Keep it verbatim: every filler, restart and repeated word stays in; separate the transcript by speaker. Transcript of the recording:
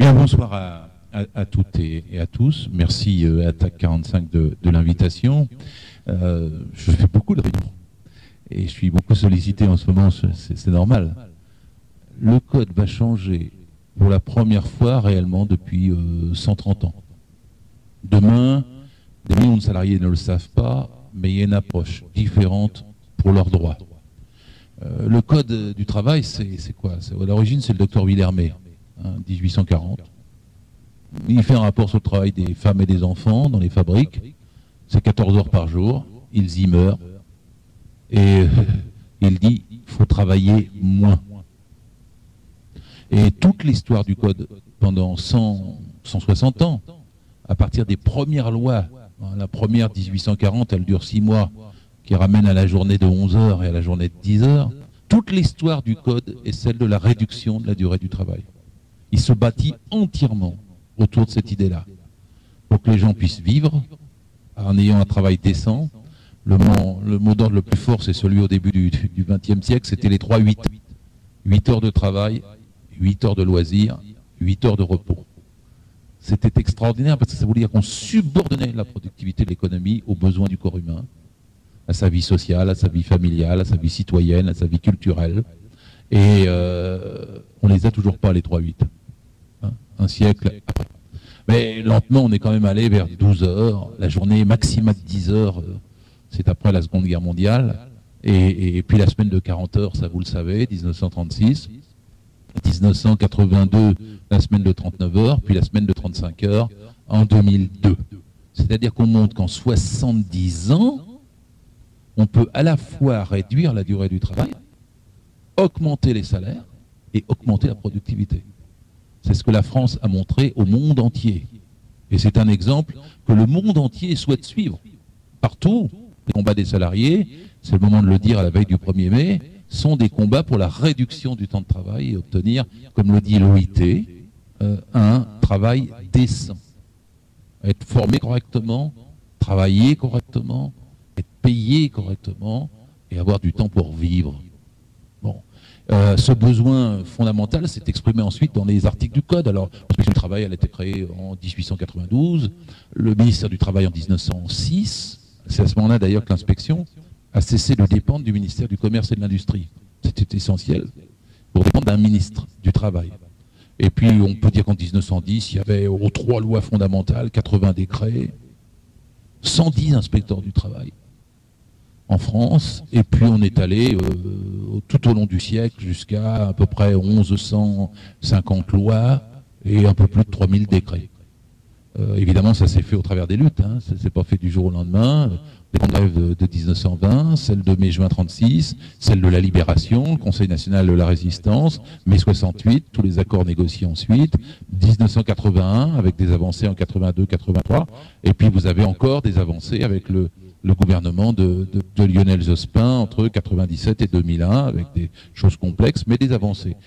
Speaker 1: Bien, bonsoir à, à, à toutes et, et à tous. Merci euh, à T A C quarante-cinq de, de l'invitation. Euh, je fais beaucoup de réunions et je suis beaucoup sollicité en ce moment, c'est, c'est normal. Le code va changer pour la première fois réellement depuis euh, cent trente ans. Demain, des millions de salariés ne le savent pas, mais il y a une approche différente pour leurs droits. Euh, le code du travail, c'est, c'est quoi c'est, à l'origine, c'est le docteur Villermé, hein, dix-huit cent quarante. Il fait un rapport sur le travail des femmes et des enfants dans les fabriques. C'est quatorze heures par jour. Ils y meurent. Et il dit qu'il faut travailler moins. Et toute l'histoire du code, pendant cent, cent soixante ans, à partir des premières lois, hein, la première dix-huit cent quarante, elle dure six mois, qui ramène à la journée de onze heures et à la journée de dix heures, toute l'histoire du code est celle de la réduction de la durée du travail. Il se bâtit entièrement autour de cette idée-là, pour que les gens puissent vivre en ayant un travail décent. Le mot, le mot d'ordre le plus fort, c'est celui au début du vingtième siècle, c'était les trois huit. huit heures de travail, huit heures de loisirs, huit heures de repos. C'était extraordinaire parce que ça voulait dire qu'on subordonnait la productivité de l'économie aux besoins du corps humain, à sa vie sociale, à sa vie familiale, à sa vie citoyenne, à sa vie culturelle. Et euh, on ne les a toujours pas, les trois huit. Hein, un siècle après. Mais lentement, on est quand même allé vers douze heures. La journée maximale de dix heures, euh, c'est après la Seconde Guerre mondiale. Et, et puis la semaine de quarante heures, ça vous le savez, dix-neuf cent trente-six. dix-neuf cent quatre-vingt-deux, la semaine de trente-neuf heures, puis la semaine de trente-cinq heures en deux mille deux. C'est-à-dire qu'on montre qu'en soixante-dix ans, on peut à la fois réduire la durée du travail, augmenter les salaires et augmenter la productivité. C'est ce que la France a montré au monde entier. Et c'est un exemple que le monde entier souhaite suivre. Partout, les combats des salariés, c'est le moment de le dire à la veille du premier mai, sont des combats pour la réduction du temps de travail et obtenir, comme le dit l'O I T, euh, un travail décent. Être formé correctement, travailler correctement, être payé correctement et avoir du temps pour vivre. Bon. Euh, ce besoin fondamental s'est exprimé ensuite dans les articles du Code. Alors, l'inspection du travail, elle a été créée en dix-huit cent quatre-vingt-douze, le ministère du Travail en dix-neuf cent six. C'est à ce moment-là d'ailleurs que l'inspection a cessé de dépendre du ministère du Commerce et de l'Industrie. C'était essentiel pour dépendre d'un ministre du Travail. Et puis, on peut dire qu'en dix-neuf cent dix, il y avait aux trois lois fondamentales, quatre-vingts décrets, cent dix inspecteurs du travail en France, et puis on est allé euh, tout au long du siècle jusqu'à à peu près onze cent cinquante lois et un peu plus de trois mille décrets. Euh, évidemment, ça s'est fait au travers des luttes, hein. Ça ne s'est pas fait du jour au lendemain. Les grandes grèves de, de dix-neuf cent vingt, celle de mai-juin trente-six, celle de la Libération, le Conseil national de la résistance, mai soixante-huit, tous les accords négociés ensuite, dix-neuf cent quatre-vingt-un avec des avancées en quatre-vingt-deux quatre-vingt-trois, et puis vous avez encore des avancées avec le le gouvernement de, de, de Lionel Jospin entre quatre-vingt-dix-sept et deux mille un, avec des choses complexes, mais des avancées.